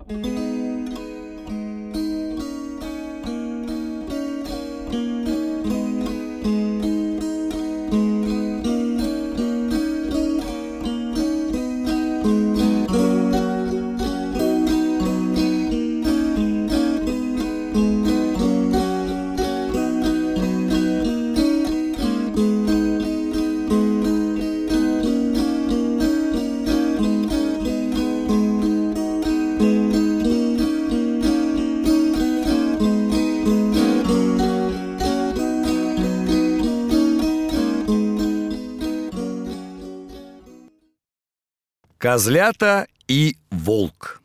Козлята и волк.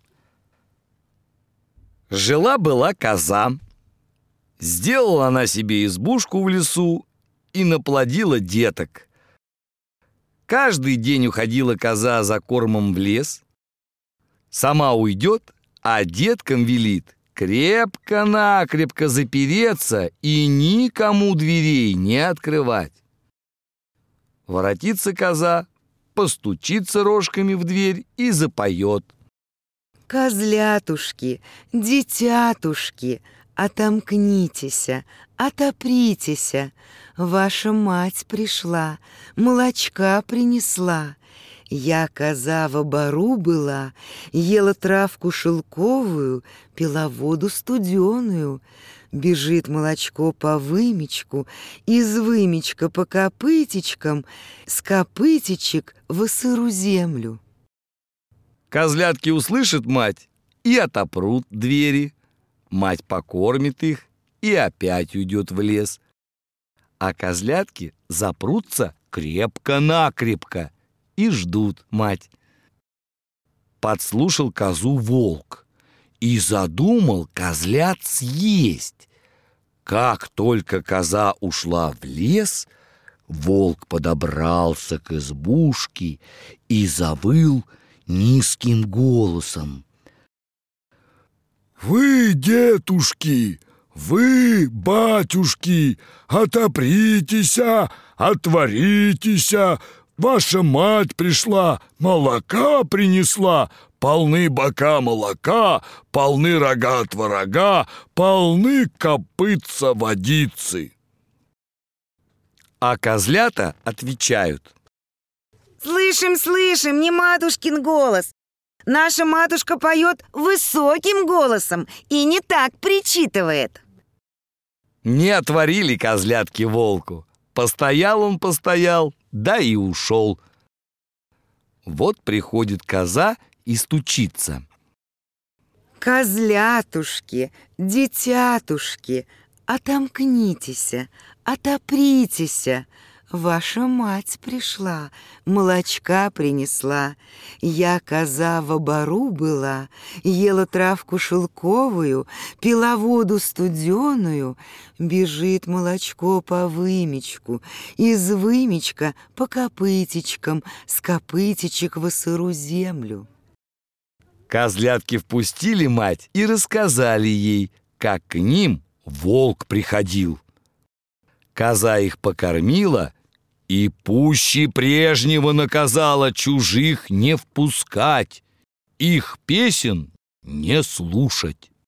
Жила-была коза. Сделала она себе избушку в лесу и наплодила деток. Каждый день уходила коза за кормом в лес. Сама уйдет, а деткам велит крепко-накрепко запереться и никому дверей не открывать. Воротится коза, постучится рожками в дверь и запоет: «Козлятушки, детятушки, отомкнитеся, отопритеся. Ваша мать пришла, молочка принесла. Я коза в обору была, ела травку шелковую, пила воду студеную. Бежит молочко по вымечку, из вымечка по копытичкам, с копытичек в сыру землю». Козлятки услышат мать и отопрут двери. Мать покормит их и опять уйдет в лес. А козлятки запрутся крепко-накрепко и ждут мать. Подслушал козу волк и задумал козлят съесть. Как только коза ушла в лес, волк подобрался к избушке и завыл низким голосом: «Вы, детушки, вы, батюшки, отопритеся, отворитеся. Ваша мать пришла, молока принесла, полны бока молока, полны рога творога, полны копытца водицы». А козлята отвечают: «Слышим, слышим, не матушкин голос. Наша матушка поет высоким голосом и не так причитывает». Не отворили козлятки волку. Постоял он, постоял, да и ушел. Вот приходит коза и стучится: «Козлятушки, детятушки, отомкнитеся, отопритеся. Ваша мать пришла, молочка принесла. Я коза в обору была, ела травку шелковую, пила воду студеную. Бежит молочко по вымечку, из вымечка по копытичкам, с копытичек в сыру землю». Козлятки впустили мать и рассказали ей, как к ним волк приходил. Коза их покормила и пуще прежнего наказала чужих не впускать, их песен не слушать.